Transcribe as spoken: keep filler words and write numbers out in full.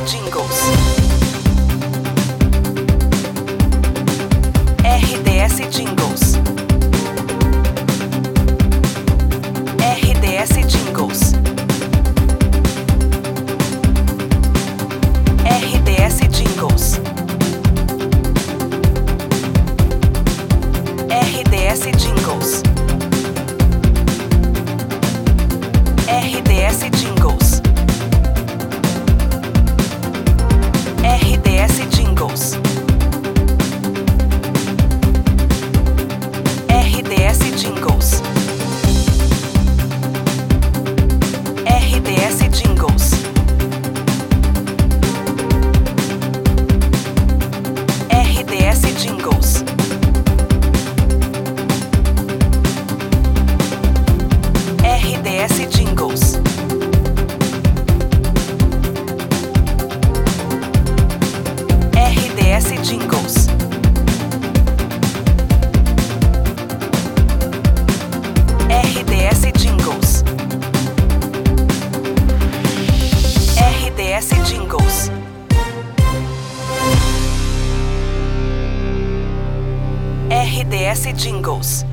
Jingles. R D S Jingles. R D S Jingles. R D S Jingles. R D S Jingles. R D S Jingles. R D S Jingles. R D S Jingles. R D S Jingles. R D S Jingles. R D S Jingles. R D S Jingles. R D S Jingles. R D S Jingles. R D S Jingles.